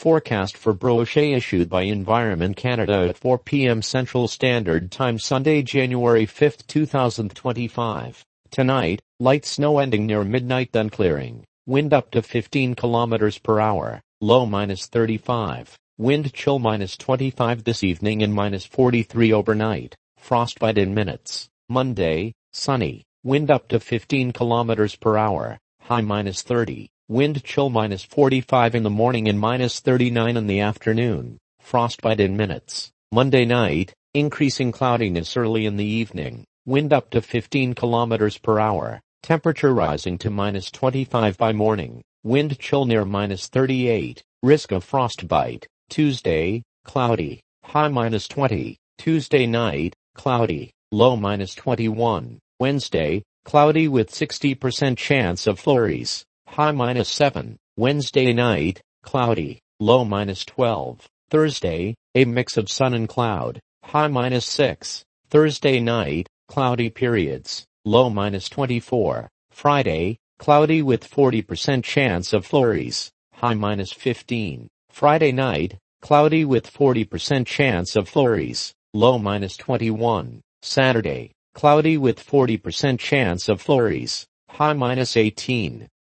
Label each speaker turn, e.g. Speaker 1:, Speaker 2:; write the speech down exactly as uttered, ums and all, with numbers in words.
Speaker 1: Forecast for brochure issued by Environment Canada at four p m Central Standard Time Sunday, January fifth, two thousand twenty-five. Tonight, light snow ending near midnight then clearing. Wind up to fifteen kilometers per hour. Low minus thirty-five. Wind chill minus twenty-five this evening and minus forty-three overnight. Frostbite in minutes. Monday, sunny. Wind up to fifteen kilometers per hour. High minus thirty. Wind chill minus forty-five in the morning and minus thirty-nine in the afternoon. Frostbite in minutes. Monday night, increasing cloudiness early in the evening. Wind up to fifteen kilometers per hour. Temperature rising to minus twenty-five by morning. Wind chill near minus thirty-eight. Risk of frostbite. Tuesday, cloudy. High minus twenty. Tuesday night, cloudy. Low minus twenty-one. Wednesday, cloudy with sixty percent chance of flurries. High minus seven. Wednesday night, cloudy. Low minus twelve. Thursday, a mix of sun and cloud. High minus six. Thursday night, cloudy periods. Low minus twenty-four. Friday, cloudy with forty percent chance of flurries. High minus fifteen. Friday night, cloudy with forty percent chance of flurries. Low minus twenty-one. Saturday, cloudy with forty percent chance of flurries. High minus eighteen.